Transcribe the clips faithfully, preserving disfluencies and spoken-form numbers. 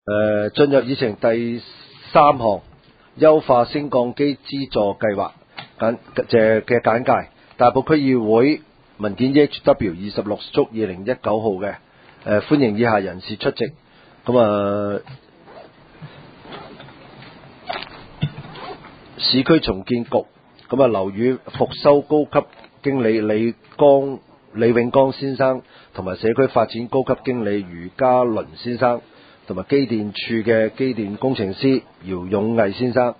誒，進入議程第三項，優化升降機資助計劃簡嘅嘅簡介。大埔區議會文件 E H W 二十六足二零一九號嘅，誒歡迎以下人士出席。咁啊，市區重建局咁啊樓宇復修高級經理李江李永剛先生，同埋社區發展高級經理余嘉倫先生，同埋機電處嘅機電工程師姚勇毅先生，誒、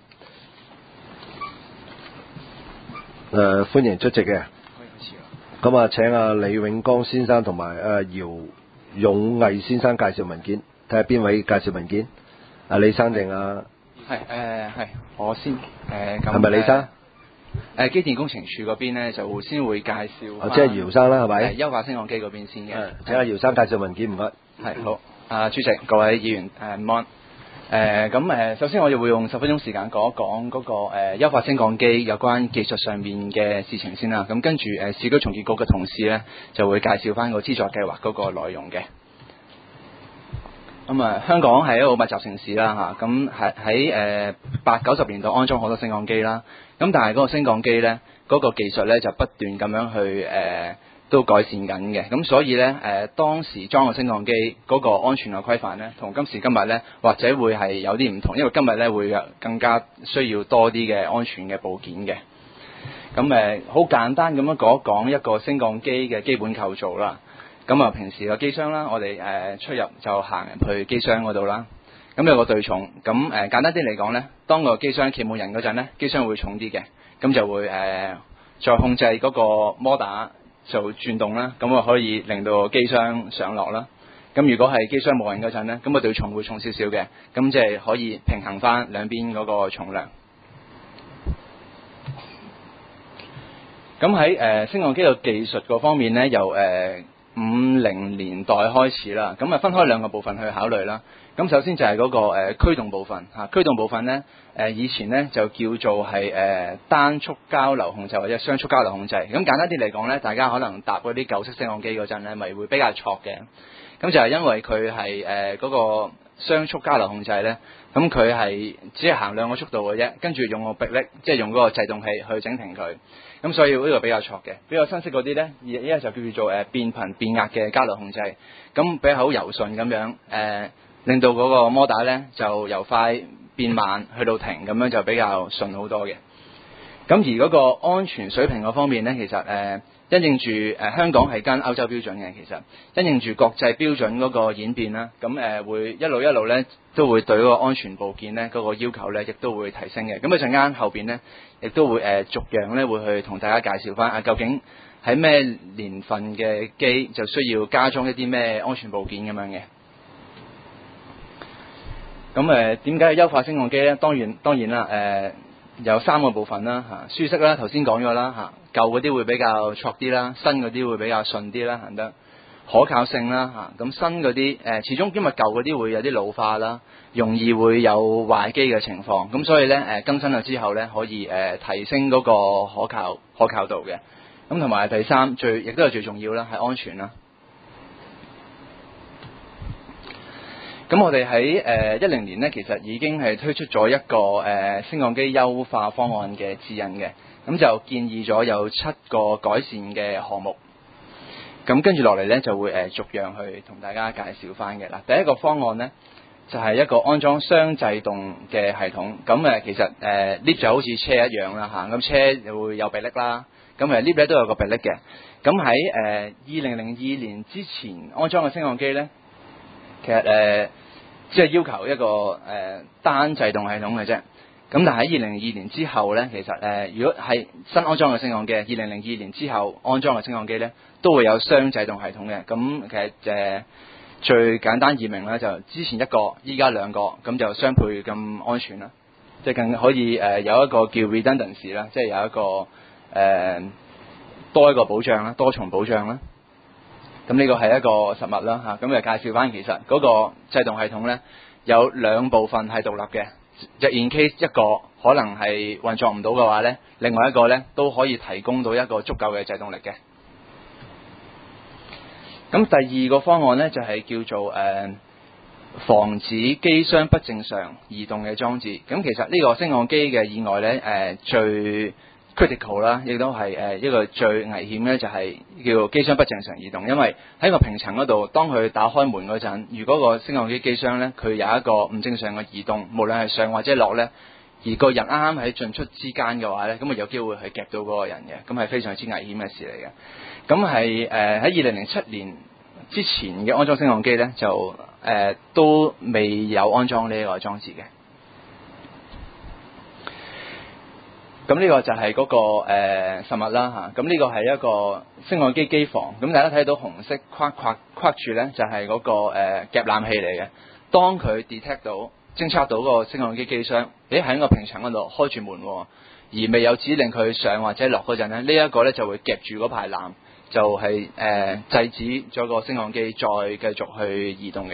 呃、歡迎出席嘅。咁啊，請阿李永剛先生同埋阿姚勇毅先生介紹文件，睇下邊位介紹文件。阿李生定啊？ 係誒係，我先誒咁。係、 呃、咪李生？ 誒機電工程處嗰邊咧就先會介紹、 哦。即係姚生啦，係咪？ 係優化升降機嗰邊先嘅。 請阿姚生介紹文件，唔該。 係好。啊，主席、各位議員誒唔安。誒咁誒，首先我哋會用十分鐘時間講一講嗰、那個誒、呃、優化升降機有關技術上面嘅事情先啦。咁跟住誒、呃、市區重建局嘅同事咧就會介紹翻個資助計劃嗰個內容嘅。咁啊，香港係一個密集城市啦嚇，咁喺喺誒八九十年代安裝好多升降機啦。咁但係嗰個升降機咧，嗰、那個技術咧就不斷咁樣去誒、呃、都改善緊嘅。咁所以咧誒、呃、當時裝個升降機嗰個安全嘅規範咧，同今時今日咧或者會係有啲唔同，因為今日咧會更加需要多啲嘅安全嘅部件嘅。咁誒好簡單咁樣講一講一個升降機嘅基本構造啦。咁啊，平時個機箱啦，我哋誒出入就行入去機箱嗰度啦。咁有個對重，咁誒簡單啲嚟講咧，當個機箱企滿人嗰陣咧，機箱會重啲嘅，咁就會誒再控制嗰個摩打就轉動啦，咁啊可以令到機箱上落啦。咁如果係機箱冇人嗰陣咧，咁個對重會重少少嘅，咁即係可以平衡翻兩邊嗰個重量。咁喺誒升降機嘅技術嗰方面咧，由誒、呃五零年代開始啦，咁啊分開兩個部分去考慮啦。咁首先就係嗰、那個誒、呃、驅動部分嚇，驅動部分咧誒、呃、以前咧就叫做係誒、呃、單速交流控制或者雙速交流控制。咁簡單啲嚟講咧，大家可能搭嗰啲舊式升降機嗰陣咧，咪會比較挫嘅。咁就係因為佢係誒嗰個雙速交流控制咧，咁佢係只係行兩個速度嘅啫，跟住用個迫力，即係用嗰個制動器去整停佢。咁所以呢個比較挫嘅，比較新式嗰啲咧，依家就叫做誒變頻變壓嘅交流控制，咁比較好柔順咁樣，誒、呃、令到嗰個摩打咧就由快變慢去到停，咁樣就比較順好多嘅。咁而嗰個安全水平嗰方面咧，其實誒、呃、因應住誒、呃、香港係跟歐洲標準嘅，其實因應住國際標準嗰個演變啦，咁誒、呃、會一路一路咧都會對嗰個安全部件咧嗰、那個要求咧，亦都會提升嘅。咁一陣間後邊咧，亦都會誒、呃、逐樣咧會去同大家介紹翻啊，究竟喺咩年份嘅機就需要加裝一啲咩安全部件咁樣嘅。咁誒點解要優化升降機咧？當然當然啦，誒、呃。有三個部分啦嚇，舒適啦，頭先講咗啦嚇，舊嗰啲會比較挫啲啦，新嗰啲會比較順啲啦，行得可靠性啦嚇，咁新嗰啲誒，始終因為舊嗰啲會有啲老化啦，容易會有壞機嘅情況，咁所以咧誒更新咗之後咧，可以誒提升嗰個可靠可靠度嘅，咁同埋第三最亦都係最重要啦，係安全啦。咁我哋喺誒一零年咧，其實已經係推出咗一個誒、呃、升降機優化方案嘅指引嘅，咁就建議咗有七個改善嘅項目。咁跟住落嚟咧，就會誒、呃、逐樣去同大家介紹翻嘅啦。第一個方案咧，就係、是、一個安裝雙制動嘅系統。咁誒其實誒 lift、呃、就好似車一樣啦嚇，咁、啊、車就會有迫力啦，咁誒 lift 咧都有個迫力嘅。咁喺誒二零零二年之前安裝嘅升降機咧，其實誒。呃即係要求一個誒、呃、單制動系統嘅啫，咁但係喺二零零二年之後咧，其實誒、呃、如果係新安裝嘅升降機，二零零二年之後安裝嘅升降機咧，都會有雙制動系統嘅。咁其實誒、呃、最簡單易明咧，就之前一個，依家兩個，咁就雙倍咁安全啦，即係更可以誒、呃、有一個叫 redundancy 啦，即係有一個誒、呃、多一個保障啦，多重保障啦。咁呢個係一個實物啦嚇，咁就介紹翻其實嗰個制動系統咧有兩部分係獨立嘅，就 in case 一個可能係運作唔到嘅話咧，另外一個咧都可以提供到一個足夠嘅制動力嘅。咁第二個方案咧就係、是、叫做誒、呃、 防止機箱不正常移動嘅裝置。咁其實呢個升降機嘅意外呢，誒、呃、最 critical 啦，亦都係誒一個最危險嘅就係叫機箱不正常移動。因為喺個平層嗰度，當佢打開門嗰陣，如果個升降機機箱呢，佢有一個唔正常嘅移動，無論係上或者落呢，而個人啱啱喺進出之間嘅話呢，咁啊有機會係夾到嗰個人嘅，咁係非常之危險嘅事嚟嘅。咁係誒喺二零零七年之前嘅安裝升降機呢，就誒、呃、都未有安裝呢個裝置嘅。咁呢個就係嗰、那個誒、呃、實物啦嚇。咁呢個係一個升降機機房。咁大家睇到紅色框框框住呢，就係、是、嗰、那個誒、呃、夾纜器嚟嘅。當佢 detect 到偵測到個升降機機箱，誒喺個平層嗰度開住門，而未有指令佢上或者落嗰陣咧，呢、這、一個呢就會夾住嗰排纜，就係、是、誒、呃、制止咗個升降機再繼續去移動嘅。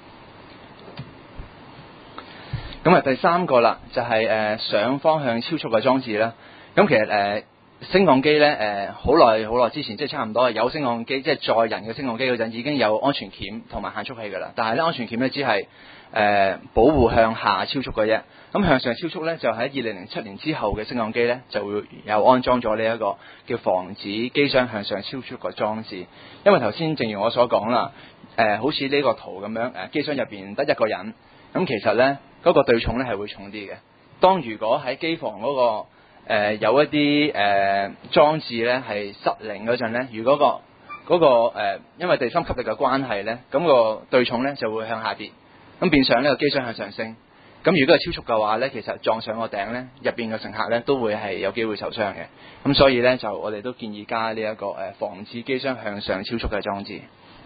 咁啊，第三個啦，就係、是、誒、呃、上方向超速嘅裝置啦。咁其實誒、呃、升降機咧誒好耐好耐之前，即係差唔多有升降機，即係載人嘅升降機嗰陣，已經有安全鉗同埋限速器噶啦。但係咧安全鉗咧只係誒、呃、保護向下超速嘅啫。咁向上超速咧，就喺二零零七年之後嘅升降機咧，就會有安裝咗呢一個叫防止機箱向上超速嘅裝置。因為頭先正如我所講啦，誒、呃、好似呢個圖咁樣，誒、呃、機箱入邊得一個人，咁其實咧。嗰個對重咧係會重啲嘅。當如果喺機房嗰、那個、呃、有一啲誒、呃、裝置咧係失靈嗰陣咧，如果、那個嗰、那個、呃、因為地心吸力嘅關係咧，咁、那個對重咧就會向下跌，咁變相呢個機箱向上升。咁如果係超速嘅話咧，其實撞上個頂咧，入邊嘅乘客咧都會係有機會受傷嘅。咁所以咧就我哋都建議加呢、這、一個誒、呃、防止機箱向上超速嘅裝置。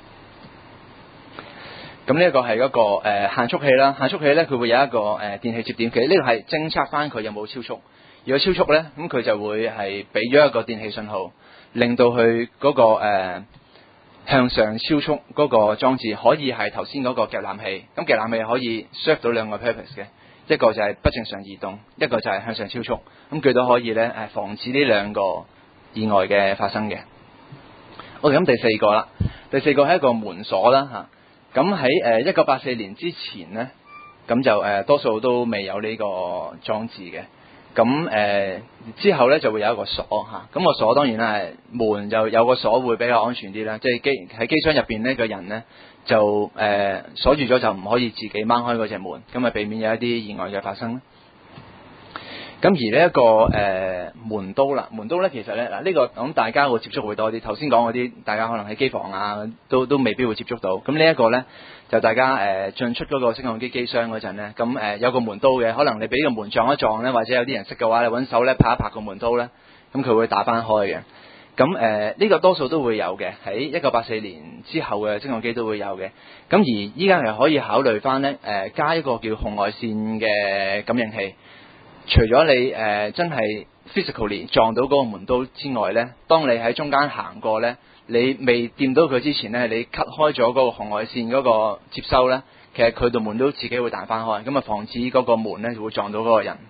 咁呢一個係一個誒、呃、限速器啦，限速器咧佢會有一個誒、呃、電器接點器，呢、這個係偵測翻佢有冇超速。如果超速咧，咁佢就會係俾咗一個電器信號，令到佢嗰、那個、呃、向上超速嗰個裝置可以係頭先嗰個夾纜器。咁夾纜器可以 serve 到兩個 purpose 嘅，一個就係不正常移動，一個就係向上超速。咁佢都可以咧誒防止呢兩個意外嘅發生嘅。好，咁第四個啦，第四個係一個門鎖啦嚇。咁喺誒一九八四年之前呢，咁就誒、呃、多數都未有呢個裝置嘅。咁誒、呃、之後呢，就會有一個鎖嚇。咁、啊、個鎖當然啦，係門就有個鎖會比較安全啲啦。即係機喺機箱入邊呢個人呢，就誒、呃、鎖住咗就唔可以自己掹開嗰隻門，咁啊避免有一啲意外嘅發生啦。咁而呢、這、一個誒、呃、門刀啦，門刀咧其實咧嗱呢個咁大家會接觸會多啲。頭先講嗰啲，大家可能喺機房啊都都未必會接觸到。咁呢一個咧就大家誒、呃、進出嗰個升降機機箱嗰陣咧，咁誒、呃、有個門刀嘅，可能你俾個門撞一撞咧，或者有啲人識嘅話，你揾手咧拍一拍個門刀咧，咁佢會打翻開嘅。咁誒呢個多數都會有嘅，喺一九八四年之後嘅升降機都會有嘅。咁而依家係可以考慮翻咧誒加一個叫紅外線嘅感應器。除咗你誒、呃、真係 physically 撞到嗰個門刀之外呢，當你喺中間行過呢，你未掂到佢之前呢，你 cut 開咗嗰個紅外線嗰個接收呢，其實佢道門都自己會彈翻開，咁啊防止嗰個門呢會撞到嗰個人。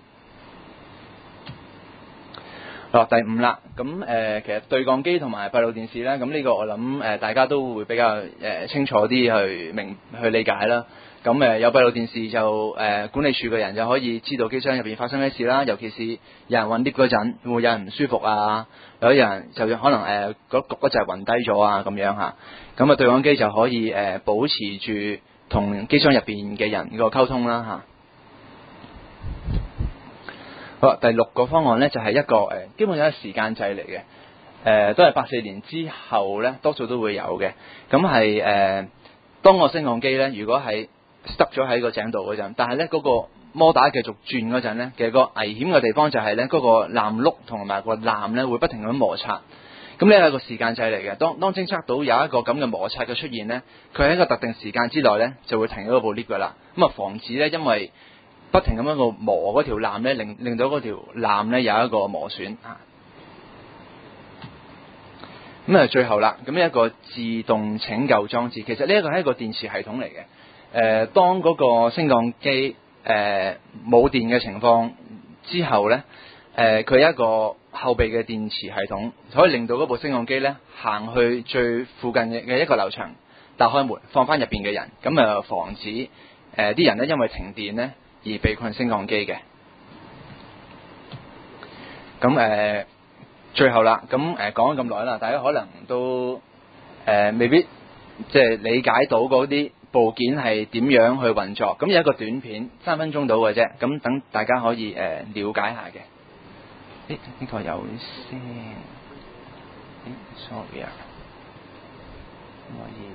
好，第五啦，咁誒、呃、其實對講機同埋閉路電視呢，咁呢個我諗誒、呃、大家都會比較誒、呃、清楚啲去明去理解啦。咁誒、呃、有閉路電視就誒、呃、管理處嘅人就可以知道機箱入邊發生咩事啦，尤其是有人揾 lift 嗰陣，會有人唔舒服啊，有啲人就可能誒嗰嗰隻暈低咗啊咁樣嚇，咁啊對講機就可以誒、呃、保持住同機箱入邊嘅人個溝通啦嚇。好，第六個方案咧就係、是、一個誒、呃，基本上係時間制嚟嘅，誒、呃、都係八四年之後咧，多數都會有嘅。咁係誒，當個升降機咧，如果係塞咗喺個井度嗰陣，但係咧嗰個摩打繼續轉嗰陣咧，其實個危險嘅地方就係咧嗰個纜轆同埋個纜咧會不停咁摩擦。咁呢係一個時間制嚟嘅。當當偵測到有一個咁嘅摩擦嘅出現咧，佢喺一個特定時間之內咧就會停咗部 lift 噶啦。咁啊防止咧因為不停咁樣個磨嗰條纜咧，令令到嗰條纜咧有一個磨損啊。咁啊，最後啦，咁呢一個自動拯救裝置，其實呢一個係一個電池系統嚟嘅。誒、呃，當嗰個升降機誒冇電嘅情況之後咧，誒、呃，佢有一個後備嘅電池系統，可以令到嗰部升降機咧行去最附近嘅嘅一個樓層， 打開門放翻入邊嘅人，咁啊防止誒啲、呃、人咧因為停電咧而被困升降機嘅。咁誒、呃、最後啦，咁誒講咗咁耐啦，大家可能都誒、呃、未必即係理解到嗰啲部件係點樣去運作。咁有一個短片三分鐘到嘅啫，咁等大家可以誒、呃、了解下嘅。誒呢個有聲，誒 sorry 啊，可以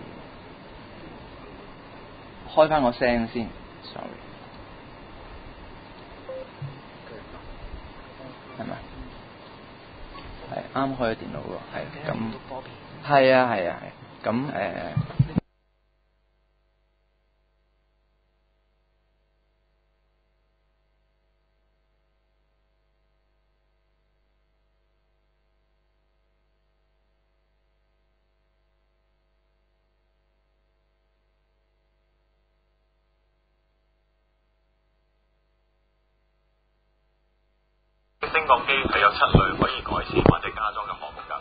開翻個聲先 ，sorry，係咪？係啱開咗電腦喎，係咁，係啊係啊係，咁誒。呃升降機係有七類可以改善或者加裝嘅項目㗎。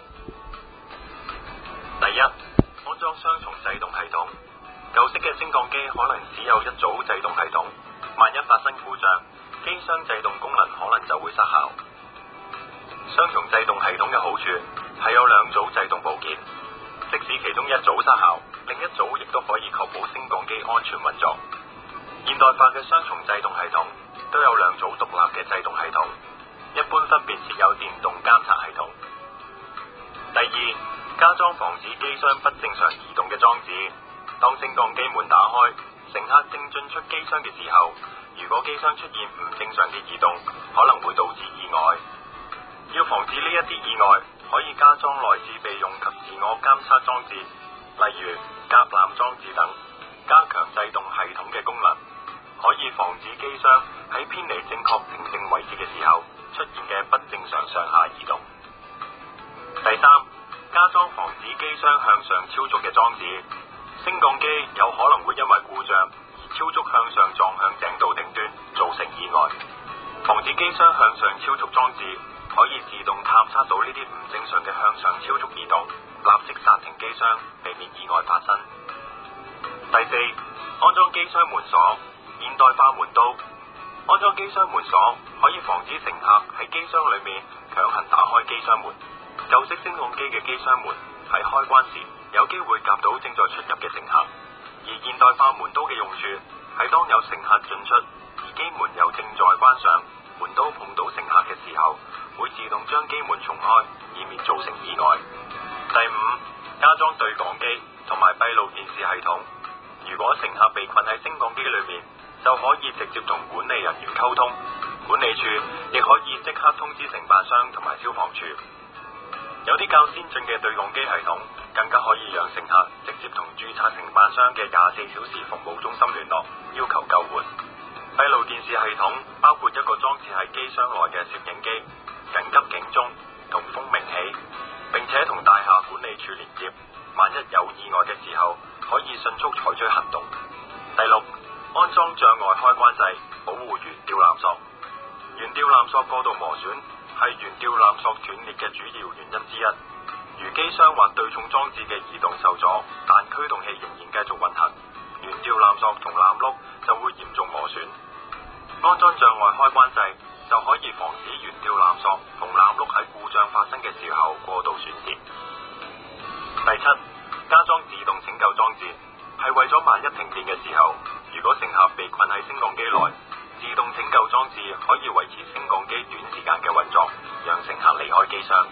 第一，安裝雙重制動系統。舊式嘅升降機可能只有一組制動系統，萬一發生故障，機箱制動功能可能就會失效。雙重制動系統嘅好處係有兩組制動部件，即使其中一組失效，另一組亦都可以確保升降機安全運作。現代化嘅雙重制動系統都有兩組獨立嘅制動系統，一般分別設有電動監察系統。第二，加裝防止機箱不正常移動嘅裝置。當升降機門打開，乘客正進出機箱嘅時候，如果機箱出現唔正常嘅移動，可能會導致意外。要防止呢一啲意外，可以加裝內置備用及自我監測裝置，例如甲纜裝置等，加強制動系統嘅功能，可以防止機箱喺偏離正確定性位置嘅時候出現嘅不正常上下移動。第三，加裝防止機箱向上超速嘅裝置。升降機有可能會因為故障而超速向上撞向井道頂端，造成意外。防止機箱向上超速裝置可以自動探測到呢啲唔正常嘅向上超速移動，立即剎停機箱，避免意外發生。第四，安裝機箱門鎖。現代化門刀。安裝機箱門鎖可以防止乘客喺機箱裏面強行打開機箱門。舊式升降機嘅機箱門喺開關時有機會夾到正在出入嘅乘客，而現代化門刀嘅用處係當有乘客進出，而機門又正在關上，門刀碰到乘客嘅時候，會自動將機門重開，以免造成意外。第五，加裝對講機同埋閉路電視系統。如果乘客被困喺升降機裏面，就可以直接同管理人員溝通，管理處亦可以即刻通知承辦商同埋消防處。有啲較先進嘅對講機系統，更加可以讓乘客直接同註冊承辦商嘅廿四小時服務中心聯絡，要求救援。閉路電視系統包括一個裝置喺機箱內嘅攝影機、緊急警鐘同蜂鳴器，並且同大廈管理處連接，萬一有意外嘅時候，可以迅速採取行動。第六，安裝障礙開關掣，保護懸吊纜索。懸吊纜索過度磨損係懸吊纜索斷裂嘅主要原因之一。如機箱或對重裝置嘅移動受阻，但驅動器仍然繼續運行，懸吊纜索同纜轆就會嚴重磨損。安裝障礙開關掣就可以防止懸吊纜索同纜轆喺故障發生嘅時候過度損折。第七，加裝自動拯救裝置，係為咗萬一停電嘅時候，如果乘客被困喺升降機內，自動拯救裝置可以維持升降機短時間嘅運作，讓乘客離開機箱。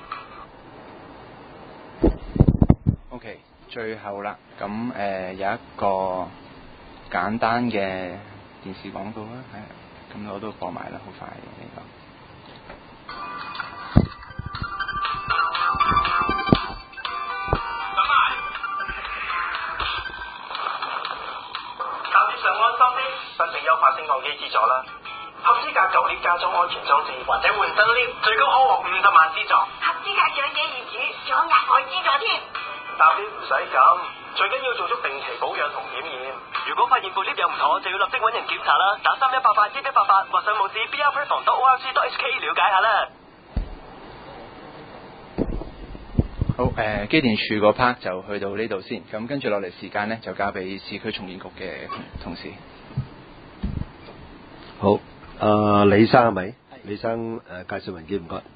OK， 最後啦，咁誒、呃、有一個簡單嘅電視廣告啦，係，咁我都播埋啦，好快嘅呢個。 申請優化升降機資助啦，合資格舊 lift 加裝安全裝置或者換新 lift，最高可獲五十萬資助。 合資格長者業主仲有額外資助添。 搭 lift 唔使咁，最緊要做足定期保養同檢驗。如果發現部 lift 有唔妥，就要立即揾人檢查啦。打三一八八一一八八或上網址 b r platform dot org dot h k 了解下啦。 好，誒、呃、機電署嗰 part 就去到呢度先，咁跟住落嚟時間呢，就交俾市區重建局嘅同同事。 好，誒、呃、李生係咪？李生誒、呃、介紹文件唔該。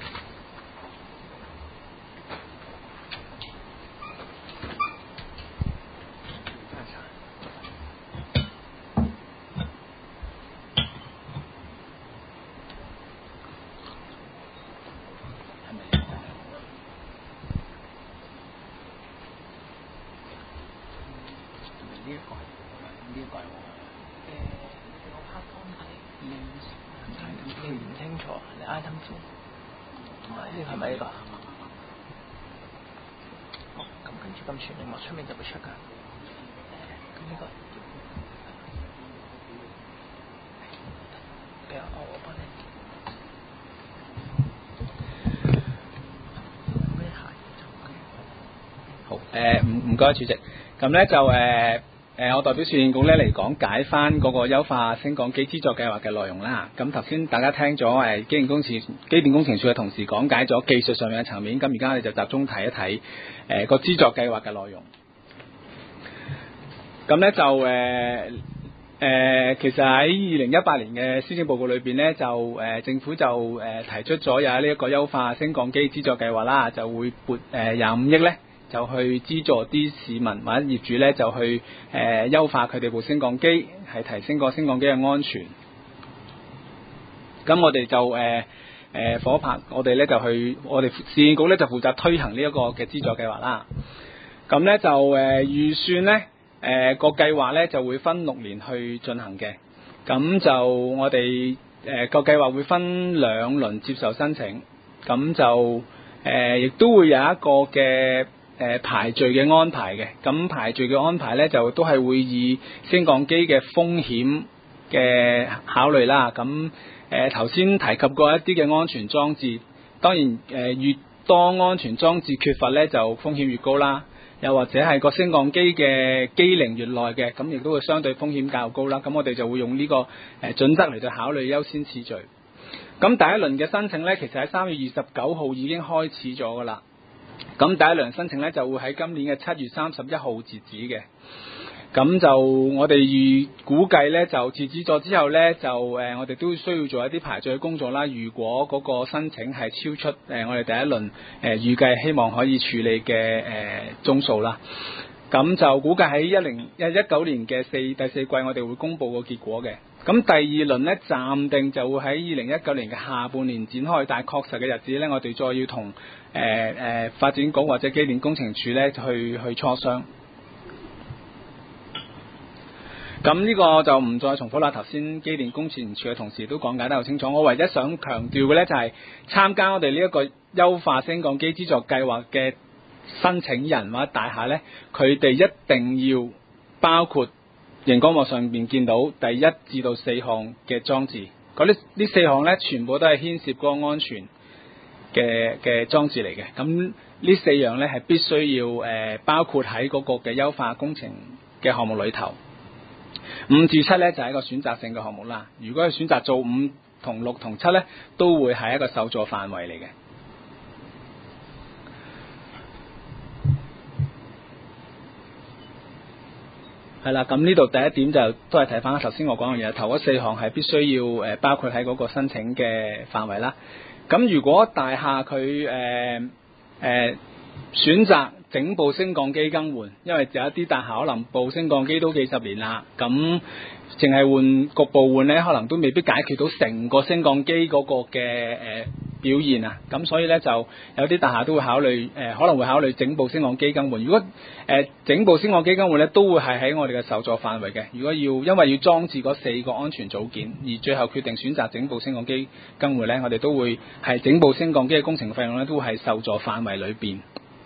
誒唔唔該主席，咁咧就誒誒、呃、我代表市建局咧嚟講解翻嗰個優化升降機資助計劃嘅內容啦。咁頭先大家聽咗誒機電工程機電工程署嘅同事講解咗技術上面嘅層面，咁而家我哋就集中睇一睇誒個資助計劃嘅內容。咁咧就誒誒、呃呃、其實喺二零一八年嘅施政報告裏邊咧，就誒、呃、政府就誒、呃、提出咗有呢一個優化升降機資助計劃啦，就會撥誒廿五億咧。就去資助啲市民或者業主咧，就去誒、呃、優化佢哋部升降機，係提升個升降機嘅安全。咁我哋就誒誒夥拍，我哋咧就去，我哋市建局咧就負責推行呢一個嘅資助計劃啦。咁咧就誒、呃、預算咧，誒、呃、個計劃咧就會分六年去進行嘅。咁就我哋誒個計劃會分兩輪接受申請，咁就誒亦、呃、都會有一個嘅。誒排序嘅安排嘅，咁排序嘅安排咧就都係會以升降機嘅風險嘅考慮啦。咁誒頭先提及過一啲嘅安全裝置，當然誒、呃、越多安全裝置缺乏咧，就風險越高啦。又或者係個升降機嘅機齡越耐嘅，咁亦都會相對風險較高啦。咁我哋就會用呢個誒準則嚟到考慮優先次序。咁第一輪嘅申請咧，其實喺三月二十九號已經開始咗噶啦。咁第一輪申請咧就會喺今年嘅七月三十一號截止嘅，咁就我哋預估計咧就截止咗之後咧就誒、呃、我哋都需要做一啲排序嘅工作啦。如果嗰個申請係超出誒、呃、我哋第一輪誒、呃、預計希望可以處理嘅誒、呃、宗數啦，咁就估計喺一零一一九年嘅四第四季我哋會公布個結果嘅。咁第二輪咧暫定就會喺二零一九年嘅下半年展開，但係確實嘅日子咧我哋再要同誒誒發展局或者機電工程署咧去去磋商。咁呢個就唔再重複啦，頭先機電工程署嘅同事都講解得好清楚。我唯一想強調嘅咧就係、是、參加我哋呢一個優化升降機資助計劃嘅申請人或者大廈咧，佢哋一定要包括熒光幕上面見到第一至到四項嘅裝置。嗰啲呢四項咧全部都係牽涉嗰個安全嘅嘅裝置嚟嘅，咁呢四樣咧係必須要誒、呃、包括喺嗰個嘅優化工程嘅項目裏頭。五至七咧就係、是、一個選擇性嘅項目啦。如果係選擇做五同六同七咧，都會係一個受助範圍嚟嘅。係啦，咁呢度第一點就都係睇翻頭先我講嘅嘢，頭嗰四項係必須要誒包括喺嗰個申請嘅範圍啦。咁如果大廈佢誒誒選擇整部升降機更換，因為有一啲大廈可能部升降機都幾十年啦，咁淨係換局部換咧，可能都未必解決到成個升降機嗰個嘅誒、呃、表現啊。咁所以咧就有啲大廈都會考慮誒、呃，可能會考慮整部升降機更換。如果誒、呃、整部升降機更換咧，都會係喺我哋嘅受助範圍嘅。如果要因為要裝置嗰四個安全組件，而最後決定選擇整部升降機更換咧，我哋都會係整部升降機嘅工程費用咧，都會係受助範圍裏邊。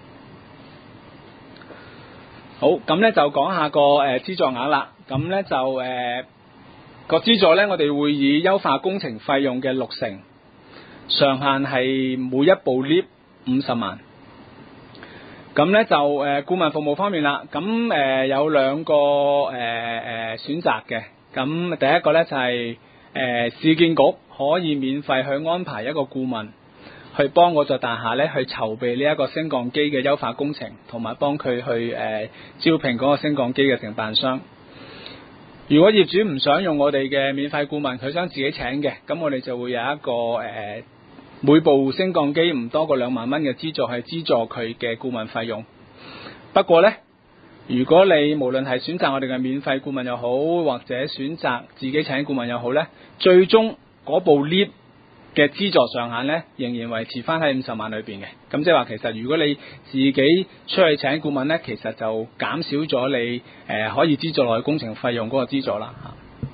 好，咁咧就講下個誒資助額啦。咁咧就誒個資助咧，我哋會以優化工程費用嘅六成，上限係每一部 lift 五十萬。咁咧就誒、呃、顧問服務方面啦，咁誒、呃、有兩個誒誒、呃、選擇嘅。咁第一個咧就係、是、誒、呃、市建局可以免費去安排一個顧問去幫嗰座大廈咧去籌備呢一個升降機嘅優化工程，同埋幫佢去誒、呃、招聘嗰個升降機嘅承辦商。如果業主唔想用我哋嘅免費顧問，佢想自己請嘅，咁我哋就會有一個誒、呃、每部升降機唔多過兩萬蚊嘅資助，係資助佢嘅顧問費用。不過呢，如果你無論係選擇我哋嘅免費顧問又好，或者選擇自己請顧問又好呢，最終嗰部 lift 嘅資助上限呢，仍然維持翻喺五十萬裏邊嘅。咁即係話，其實如果你自己出去請顧問呢，其實就減少咗你誒、呃、可以資助內工程費用嗰個資助啦嚇。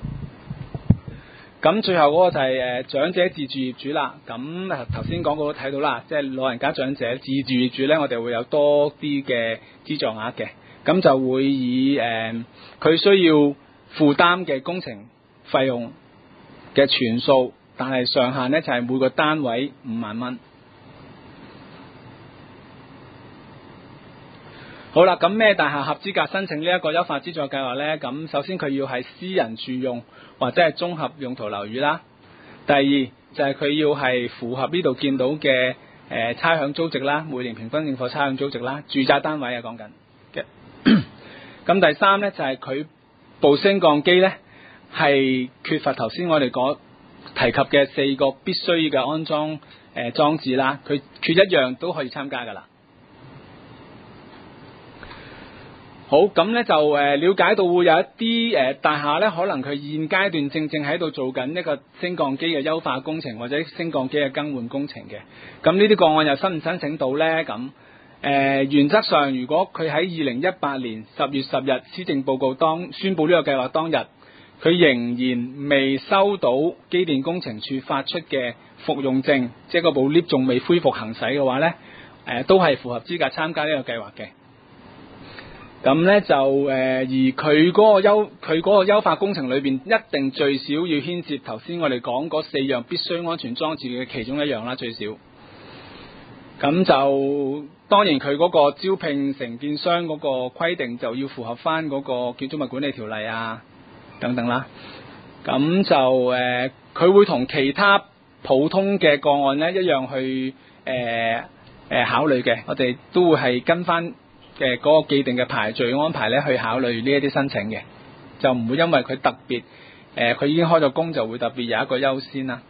咁最後嗰個就係、是、誒、呃、長者自住業主啦。咁頭先講過都睇到啦，即係老人家長者自住業主呢，我哋會有多啲嘅資助額嘅。咁就會以誒佢、呃、需要負擔嘅工程費用嘅全數。但係上限呢，就係、是、每個單位五萬蚊。好啦，咁咩大廈合資格申請呢一個優化資助計劃呢？咁首先佢要係私人住用或者係綜合用途樓宇啦。第二就係、是、佢要係符合呢度見到嘅誒、呃、差餉租值啦，每年平均應課差餉租值啦，住宅單位啊講緊嘅。咁第三呢，就係、是、佢部升降機呢，係缺乏頭先我哋講提及嘅四個必須嘅安裝誒、呃、裝置啦，佢缺一樣都可以參加噶啦。好，咁咧就誒、呃、了解到會有一啲誒、呃、大廈咧，可能佢現階段正正喺度做緊一個升降機嘅優化工程或者升降機嘅更換工程嘅。咁呢啲個案又申唔申請到咧？咁誒、呃、原則上，如果佢喺二零一八年十月十日施政報告當宣佈呢個計劃當日，佢仍然未收到機電工程署發出嘅復用證，即係嗰部 lift 仲未恢復行駛嘅話呢，誒、呃、都係符合資格參加呢個計劃嘅。咁呢就誒、呃，而佢嗰個優佢嗰個優化工程裏邊，一定最少要牽涉頭先我哋講嗰四樣必須安全裝置嘅其中一樣啦，最少。咁就當然佢嗰個招聘承建商嗰個規定就要符合翻嗰個建築物管理條例啊。等等啦，咁就誒，佢、呃、會同其他普通嘅個案咧一樣去誒誒、呃呃、考慮嘅。我哋都會係跟翻嘅嗰個既定嘅排序安排咧去考慮呢一啲申請嘅，就唔會因為佢特別誒佢已經開咗工就會特別有一個優先啦。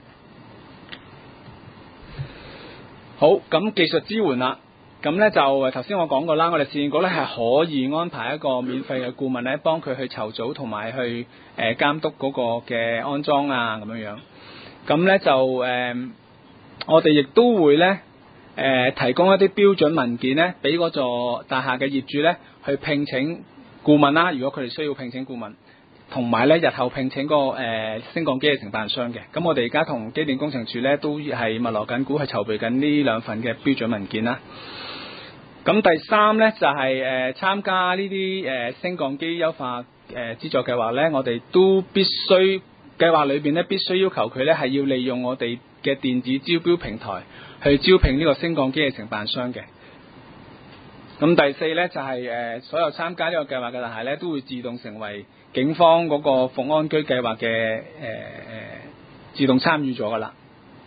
好，咁技術支援啦。咁咧就誒頭先我講過啦，我哋市建局咧係可以安排一個免費嘅顧問咧，幫佢去籌組同埋去誒、呃、監督嗰個嘅安裝啊咁樣樣。咁咧就誒、呃，我哋亦都會咧誒、呃、提供一啲標準文件咧，俾嗰座大廈嘅業主咧去聘請顧問啦。如果佢哋需要聘請顧問，同埋咧日後聘請個誒、呃、升降機嘅承辦商嘅。咁我哋而家同機電工程署咧都係密鑼緊鼓去籌備緊呢兩份嘅標準文件啦。咁第三咧就係、是、誒、呃、參加呢啲誒升降機優化誒、呃、資助計劃咧，我哋都必須計劃裏邊咧必須要求佢咧係要利用我哋嘅電子招標平台去招聘呢個升降機嘅承辦商嘅。咁第四咧就係、是、誒、呃、所有參加呢個計劃嘅大廈咧都會自動成為警方嗰個復安居計劃嘅誒誒自動參與咗噶啦。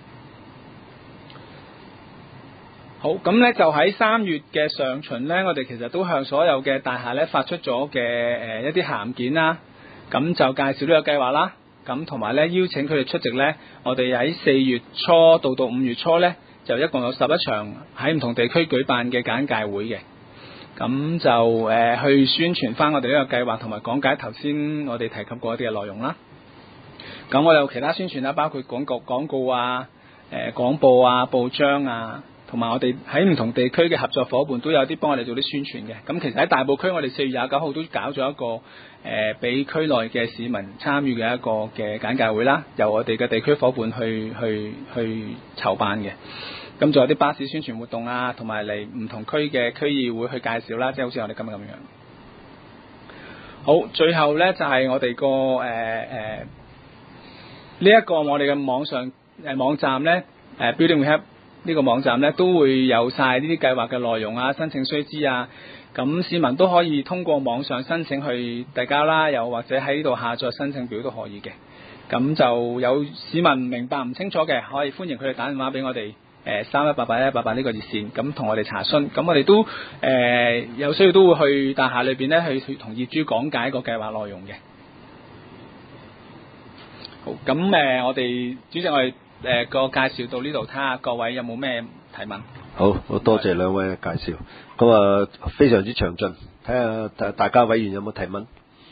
好，咁咧就喺三月嘅上旬咧，我哋其實都向所有嘅大廈咧發出咗嘅誒一啲函件啦，咁就介紹呢個計劃啦，咁同埋咧邀請佢哋出席咧，我哋喺四月初到到五月初咧，就一共有十一場喺唔同地區舉辦嘅簡介會嘅，咁就誒、呃、去宣傳翻我哋呢個計劃，同埋講解頭先我哋提及過一啲嘅內容啦。咁我有其他宣傳啦，包括廣告、廣告啊、誒、呃、廣播啊、報章啊。同埋我哋喺唔同地區嘅合作伙伴都有啲幫我哋做啲宣傳嘅。咁其實喺大埔區，我哋四月廿九號都搞咗一個誒，俾、呃、區內嘅市民參與嘅一個嘅簡介會啦，由我哋嘅地區伙伴去去去籌辦嘅。咁仲有啲巴士宣傳活動啊，同埋嚟唔同區嘅區議會去介紹啦，即係好似我哋今日咁樣。好，最後呢就係、是、我哋個誒誒呢一個我哋嘅網上誒、呃、網站呢，誒、呃、Building Rehab。呢個網站咧都會有晒呢啲計劃嘅內容啊，申請須知啊，咁市民都可以通過網上申請去遞交啦，又或者喺呢度下載申請表都可以嘅。咁就有市民明白唔清楚嘅，可以歡迎佢哋打電話俾我哋誒三一八八一八八呢個熱線，咁同我哋查詢。咁我哋都誒、呃、有需要都會去大廈裏邊咧去同業主講解個計劃內容嘅。好，咁誒、呃、我哋主席我哋誒個介紹到呢度，睇下各位有冇咩提問。 好，好多謝兩位嘅介紹，咁啊非常之詳盡，睇下大家委員有冇提問。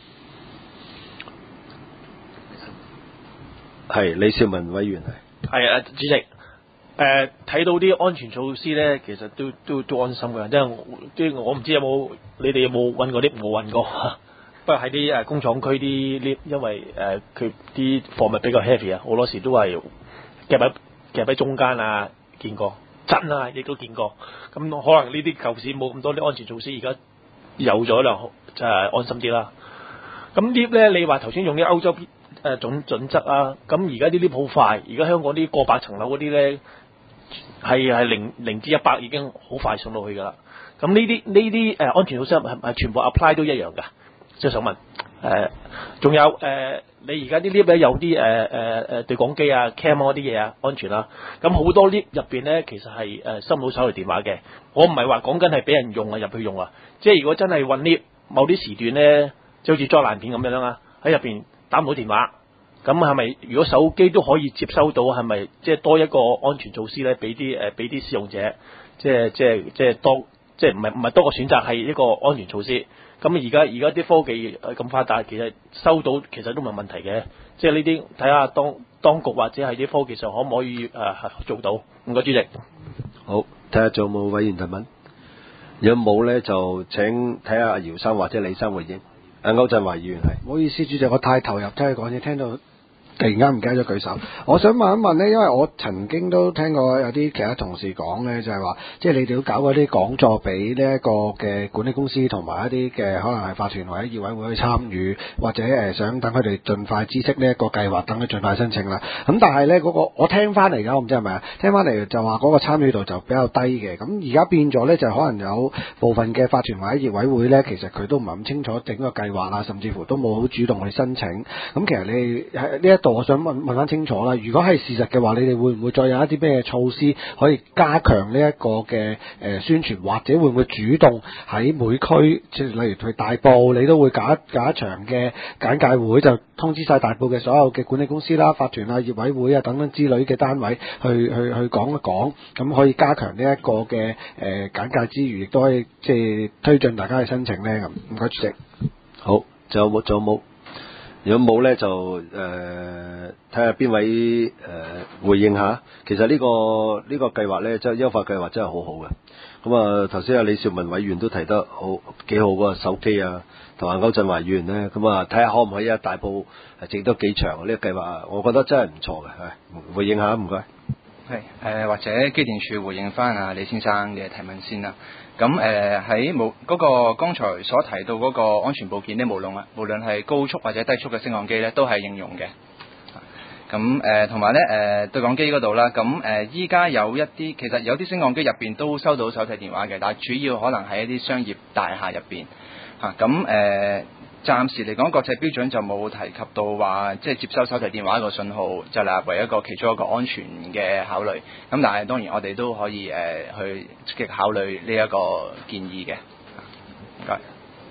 係李少文委員係。 係啊，主席，誒、呃、睇到啲安全措施咧，其實都都都安心嘅，即係即係我唔知有冇你哋有冇運過啲，冇運過。不過喺啲誒工廠區啲 lift，因為誒佢啲貨物比較 heavy 啊，好多時都係夾喺夾喺中間啊，見過真啊，亦都見過。咁可能呢啲舊時冇咁多啲安全措施，而家有咗啦，就係安心啲啦。咁 lift 咧，你話頭先用啲歐洲誒準準則啊，咁而家啲 lift 好快，而家香港啲過百層樓嗰啲咧係係零零至一百已經好快上到去㗎啦。咁呢啲呢啲誒安全措施係係全部 apply 都一樣㗎。即係想問誒，仲、呃、有誒、呃，你而家啲 lift 咧有啲誒誒誒對講機啊、cam 嗰啲嘢啊，安全啦。咁好多 lift 入邊咧，其實係誒收唔到手提電話嘅。我唔係話講緊係俾人用啊，入去用啊。即係如果真係運 lift 某啲時段咧，就好似災難片咁樣啦，喺入邊打唔到電話，咁係咪如果手機都可以接收到，係咪即係多一個安全措施咧？俾啲誒俾啲使用者，即係即係即係多，即係唔係唔係多個選擇，係一個安全措施。咁而家而家啲科技咁發達，其實收到其實都冇問題嘅。即係呢啲睇下當當局或者係啲科技上可唔可以誒、呃、做到？唔該，主席。 好，睇下仲有冇委員提問。有冇咧就請睇下阿姚生或者李生回應。阿歐振華議員係。 唔好意思，主席，我太投入聽佢講嘢，聽到突然間唔記得咗舉手。我想問一問呢，因為我曾經都聽過有啲其他同事講呢，就係話，即係你哋都搞嗰啲講座俾呢一個嘅管理公司同埋一啲嘅可能係法團或者業委會去參與，或者誒想等佢哋盡快知悉呢一個計劃，等佢盡快申請啦。咁但係呢，嗰個我聽翻嚟㗎，我唔知係咪啊？聽翻嚟就話嗰個參與度就比較低嘅。咁而家變咗呢，就可能有部分嘅法團或者業委會呢，其實佢都唔係咁清楚整個計劃啊，甚至乎都冇好主動去申請。咁其實你喺呢一度，我想問問翻清楚啦。如果係事實嘅話，你哋會唔會再有一啲咩措施可以加強呢一個嘅誒宣傳，或者會唔會主動喺每區，即係例如去大埔，你都會搞一搞一場嘅簡介會，就通知晒大埔嘅所有嘅管理公司啦、法團啊、業委會啊等等之類嘅單位去去去講一講，咁可以加強呢一個嘅誒簡介之餘，亦都可以即係推進大家嘅申請呢。咁唔該主席。 好，仲有冇？仲有冇？如果冇咧，就誒睇下邊位誒、呃、回應下。其實呢、呢個呢、呢個計劃咧，即係優化計劃真係好好嘅。咁啊，頭先阿李兆文委員都提得好幾好嗰個手機啊，同埋歐振華議員咧，咁啊睇下可唔可以啊大埔整多幾場呢個計劃，我覺得真係唔錯嘅。係回應下，唔該。 係誒、呃，或者機電署回應翻阿李先生嘅提問先啦。咁誒喺冇嗰個剛才所提到嗰個安全部件呢，無論啊，無論係高速或者低速嘅升降機咧，都係應用嘅。咁誒同埋咧誒對講機嗰度啦，咁誒依家有一啲其實有啲升降機入邊都收到手提電話嘅，但係主要可能喺一啲商業大廈入邊嚇。咁、啊、誒、呃、暫時嚟講，國際標準就冇提及到話即係接收手提電話個信號就係為一個其中一個安全嘅考慮。咁但係當然我哋都可以誒、呃、去積極考慮呢一個建議嘅。唔該。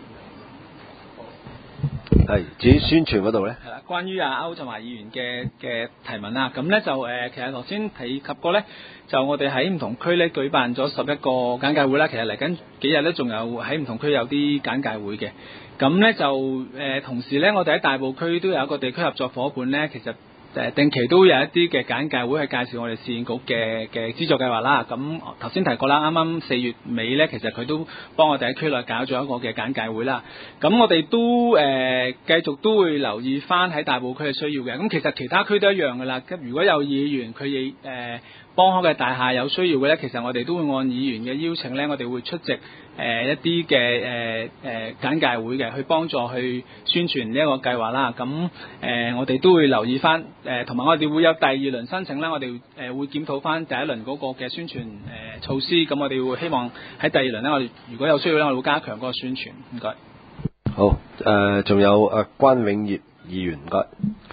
係至於宣傳嗰度咧， 係啦，關於阿歐振華議員嘅嘅提問啦，咁咧就誒、呃，其實頭先提及過咧，就我哋喺唔同區咧舉辦咗十一個簡介會啦，其實嚟緊幾日咧仲有喺唔同區有啲簡介會嘅，咁咧就誒、呃、同時咧，我哋喺大埔區都有一個地區合作伙伴咧，其實。誒定期都有一啲嘅簡介會去介紹我哋市建局嘅嘅資助計劃啦。咁頭先提過啦，啱啱四月尾咧，其實佢都幫我哋喺區內搞咗一個嘅簡介會啦。咁我哋都誒、呃、繼續都會留意翻喺大埔區嘅需要嘅。咁其實其他區都一樣噶啦。咁如果有議員佢亦誒幫開嘅大廈有需要嘅咧，其實我哋都會按議員嘅邀請咧，我哋會出席誒、呃、一啲嘅誒誒簡介會嘅，去幫助去宣傳呢一個計劃啦。咁誒、呃、我哋都會留意翻。誒同埋我哋會有第二輪申請啦，我哋誒、呃、會檢討翻第一輪嗰個嘅宣傳誒、呃、措施，咁我哋會希望喺第二輪咧，我哋如果有需要咧，我哋會加強嗰個宣傳。唔該。 好誒，仲、呃、有阿關永業議員，唔該。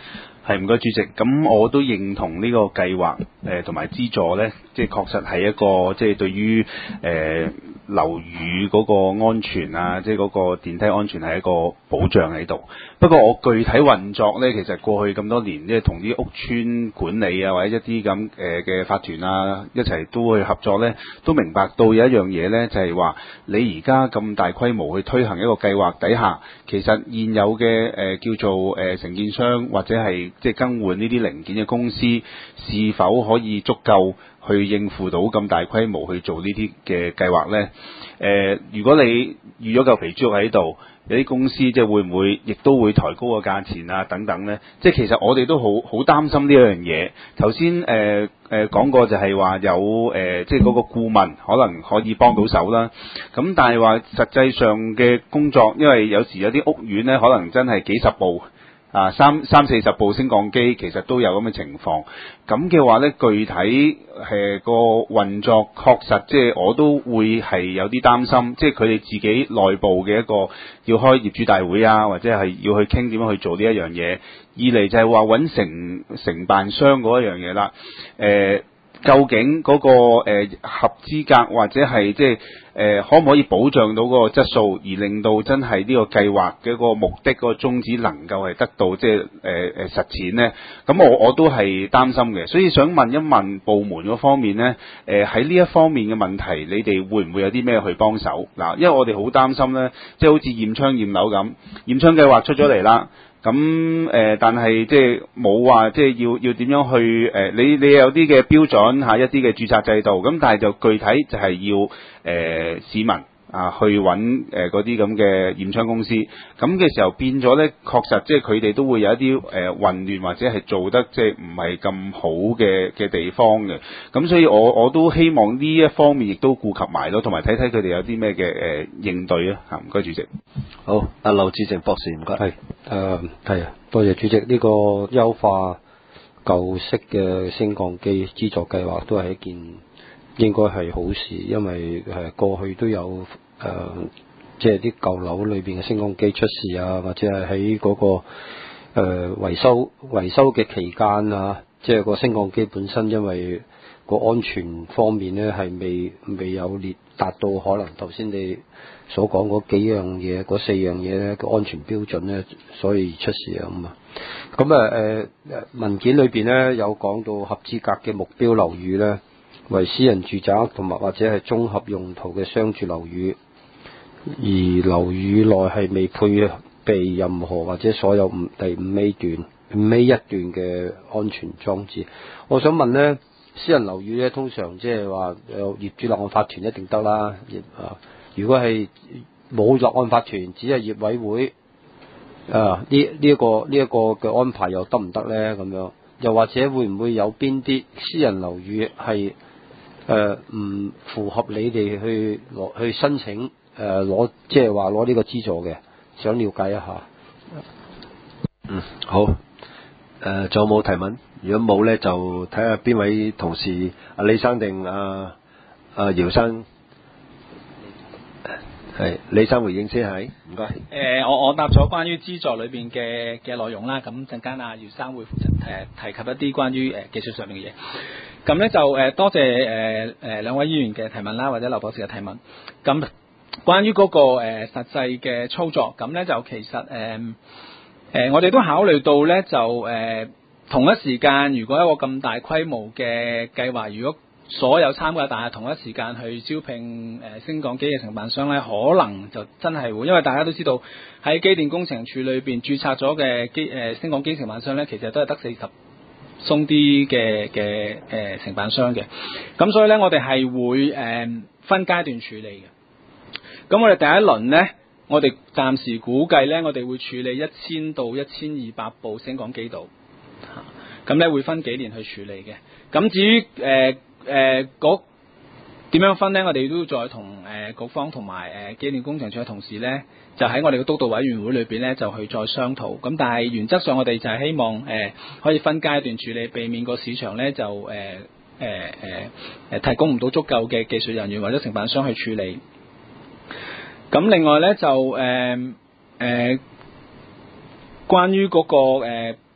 係唔該主席，咁我都認同呢個計劃誒同埋資助呢，即係確實係一個即係對於誒、呃、樓宇嗰個安全啊，即係嗰個電梯安全係一個保障喺度。不過我具體運作呢，其實過去咁多年，即係同啲屋邨管理啊，或者一啲咁誒嘅法團啊，一齊都去合作呢，都明白到有一樣嘢呢，就係話你而家咁大規模去推行一個計劃底下，其實現有嘅誒、呃、叫做誒、呃、承建商或者係即係更換呢啲零件嘅公司，是否可以足夠去應付到咁大規模去做呢啲嘅計劃呢？誒、呃，如果你預咗嚿肥豬肉喺度，有啲公司即係會唔會亦都會抬高個價錢啊等等呢？即係其實我哋都好好擔心呢樣嘢。頭先誒誒講過就係話有誒、呃、即係嗰個顧問可能可以幫到手啦。咁但係話實際上嘅工作，因為有時有啲屋苑呢，可能真係幾十部。啊，三三四十部升降機其實都有咁嘅情況，咁嘅話呢，具體誒、呃、個運作確實即係我都會係有啲擔心，即係佢哋自己內部嘅一個要開業主大會啊，或者係要去傾點樣去做呢一樣嘢。二嚟就係話揾承承辦商嗰一樣嘢啦，誒、呃。究竟嗰、那個誒、呃、合資格或者係即係誒可唔可以保障到嗰個質素，而令到真係呢個計劃嘅一個目的、嗰個宗旨能夠係得到即係誒誒實踐呢？咁我我都係擔心嘅，所以想問一問部門嗰方面呢，誒喺呢一方面嘅問題，你哋會唔會有啲咩去幫手嗱？因為我哋好擔心呢，即係好似驗窗驗樓咁，驗窗計劃出咗嚟啦。咁誒、呃，但係即係冇話即係要要點樣去誒、呃？你你有啲嘅標準嚇，一啲嘅註冊制度，咁但係就具體就係要誒、呃、市民啊去揾誒嗰啲咁嘅驗窗公司，咁嘅時候變咗咧，確實即係佢哋都會有一啲誒、呃、混亂或者係做得即係唔係咁好嘅嘅地方嘅，咁所以我我都希望呢一方面亦都顧及埋咯，同埋睇睇佢哋有啲咩嘅誒應對啊嚇，唔該主席。 好，阿劉志成博士唔該。 係誒係啊，多謝主席。呢、這個優化舊式嘅升降機資助計劃都係一件應該係好事，因為誒過去都有誒、呃、即係啲舊樓裏邊嘅升降機出事啊，或者係喺嗰個誒、呃、維修維修嘅期間啊，即係個升降機本身因為個安全方面咧係未未有列達到可能頭先你所講嗰幾樣嘢，嗰四樣嘢咧個安全標準咧，所以出事啊咁啊。咁啊誒誒文件裏邊咧有講到合資格嘅目標樓宇咧，為私人住宅同埋或者係綜合用途嘅商住樓宇，而樓宇內係未配備任何或者所有五第五 A 段五 A 一段嘅安全裝置。我想問咧，私人樓宇咧通常即係話有業主立案法團一定得啦，業啊。如果係冇立案法團，只係業委會，啊呢呢一個呢一個嘅安排又得唔得咧？咁樣又或者會唔會有邊啲私人樓宇係誒唔符合你哋去攞去申請誒攞即係話攞呢個資助嘅？想了解一下。 嗯，好。誒、呃，仲有冇提問？如果冇咧，就睇下邊位同事，阿李生定阿阿姚生。係李生回應先係，唔該。 誒、呃，我我答咗關於資助裏邊嘅嘅內容啦，咁陣間阿姚生會負責誒提及一啲關於誒、呃、技術上面嘅嘢。咁咧就誒、呃、多謝誒誒兩位議員嘅提問啦，或者劉博士嘅提問。咁關於嗰、那個誒、呃、實際嘅操作，咁咧就其實誒誒、呃呃、我哋都考慮到咧，就誒、呃、同一時間，如果一個咁大規模嘅計劃，如果所有參加大廈同一時間去招聘誒、呃、升降機嘅承辦商咧，可能就真係會，因為大家都知道喺機電工程署裏邊註冊咗嘅機誒升降機承辦商咧，其實都係得四十鬆啲嘅嘅誒承辦商嘅，咁所以咧我哋係會誒、呃、分階段處理嘅。咁我哋第一輪咧，我哋暫時估計咧，我哋會處理一千到一千二百部升降機度，咁咧會分幾年去處理嘅。咁至於誒，呃誒嗰點樣分呢？我哋都再同誒、呃、局方同埋誒機電工程署嘅同事呢，就喺我哋嘅督導委員會裏邊呢，就去再商討。咁但係原則上，我哋就係希望誒、呃、可以分階段處理，避免個市場呢就誒誒誒誒提供唔到足夠嘅技術人員或者承辦商去處理。咁另外呢，就誒誒、呃呃、關於嗰、那個誒。呃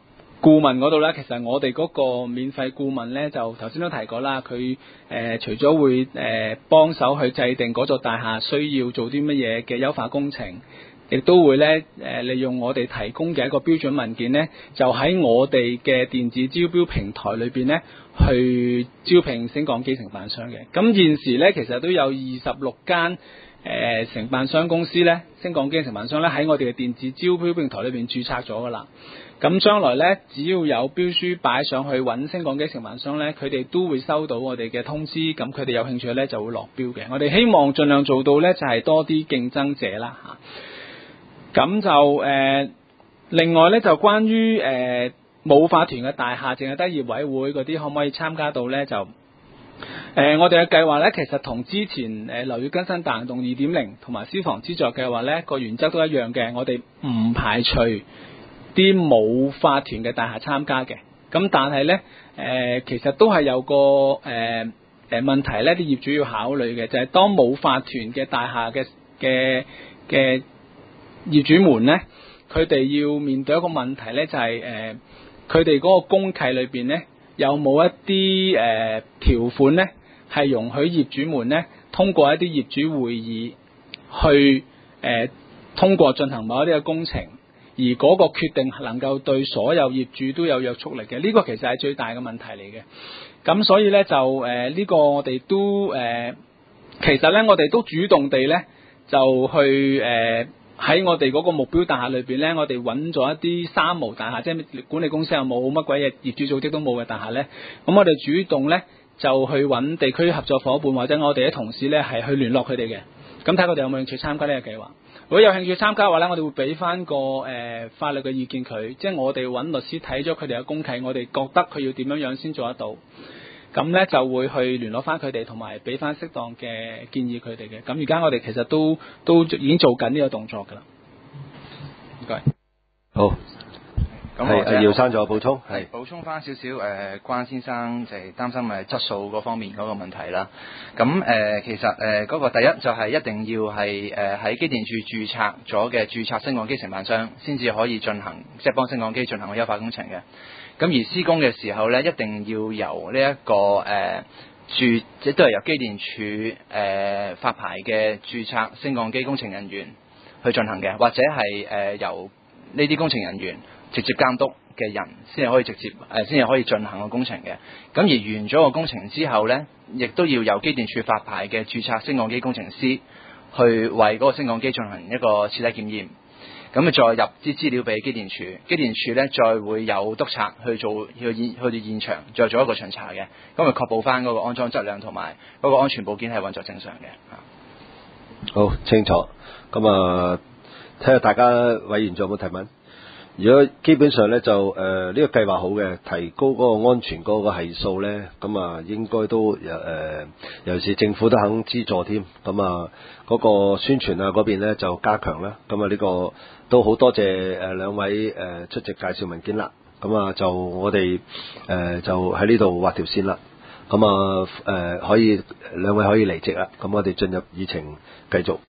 顧問嗰度咧，其實我哋嗰個免費顧問咧，就頭先都提過啦，佢誒、呃、除咗會誒、呃、幫手去制定嗰座大廈需要做啲乜嘢嘅優化工程，亦都會咧誒、呃、利用我哋提供嘅一個標準文件咧，就喺我哋嘅電子招標平台裏邊咧，去招聘升降機承辦商嘅。咁現時咧，其實都有二十六間誒承辦商公司咧，升降機承辦商咧喺我哋嘅電子招標平台裏邊註冊咗噶啦。咁將來咧，只要有標書擺上去揾升降機承辦商咧，佢哋都會收到我哋嘅通知，咁佢哋有興趣咧就會落標嘅。我哋希望盡量做到咧，就係、是、多啲競爭者啦嚇。咁就誒、呃，另外咧就關於誒冇法團嘅大廈，淨係得業委會嗰啲，可唔可以參加到咧？就誒、呃，我哋嘅計劃咧，其實同之前誒樓宇更新大行動二點零同埋消防資助計劃咧個原則都一樣嘅，我哋唔排除啲冇法團嘅大廈參加嘅，咁但係咧誒，其實都係有個誒誒、呃、問題咧，啲業主要考慮嘅就係、是、當冇法團嘅大廈嘅嘅嘅業主們咧，佢哋要面對一個問題咧，就係誒佢哋嗰個公契裏邊咧，有冇一啲誒、呃、條款咧，係容許業主們咧通過一啲業主會議去誒、呃、通過進行某一啲嘅工程。而嗰個決定能夠對所有業主都有約束力嘅，呢、這個其實係最大嘅問題嚟嘅。咁所以呢，就誒呢、呃這個我哋都誒、呃，其實呢，我哋都主動地呢，就去誒喺、呃、我哋嗰個目標大廈裏邊呢，我哋揾咗一啲三無大廈，即係管理公司又冇乜鬼嘢業主組織都冇嘅大廈呢。咁我哋主動呢，就去揾地區合作伙伴或者我哋啲同事呢，係去聯絡佢哋嘅，咁睇佢哋有冇興趣參加呢個計劃。如果有興趣參加嘅話咧，我哋會俾翻個誒、呃、法律嘅意見佢，即係我哋揾律師睇咗佢哋嘅公契，我哋覺得佢要點樣樣先做得到，咁咧就會去聯絡翻佢哋，同埋俾翻適當嘅建議佢哋嘅。咁而家我哋其實都都已經做緊呢個動作㗎啦。唔該。 好。咁我哋姚生仲有補充， 係補充翻少少誒，關先生就係擔心誒質素嗰方面嗰個問題啦。咁誒、呃、其實誒嗰、呃那個第一就係一定要係誒喺機電署註冊咗嘅註冊升降機承辦商，先至可以進行即係、就是、幫升降機進行個優化工程嘅。咁而施工嘅時候咧，一定要由呢、這、一個誒、呃、註即都係由機電署誒、呃、發牌嘅註冊升降機工程人員去進行嘅，或者係誒、呃、由呢啲工程人員直接監督嘅人先係可以直接誒，先係可以進行個工程嘅。咁而完咗個工程之後呢，亦都要由機電署發牌嘅註冊升降機工程師去為嗰個升降機進行一個徹底檢驗。咁啊，再入啲資料俾機電署，機電署呢再會有督察去做去現去到現場，再做一個巡查嘅。咁啊，確保翻嗰個安裝質量同埋嗰個安全部件係運作正常嘅。 好清楚。咁啊，睇下大家委員仲有冇提問？如果基本上咧就誒呢、呃這個計劃好嘅，提高嗰個安全嗰個係數咧，咁啊應該都誒、呃、尤其是政府都肯資助添，咁啊嗰、那個宣傳啊嗰邊咧就加強啦，咁啊呢個都好多謝誒兩位誒、呃、出席介紹文件啦，咁啊就我哋誒、呃、就喺呢度畫條線啦，咁啊誒可以兩位可以離席啦，咁我哋進入議程繼續。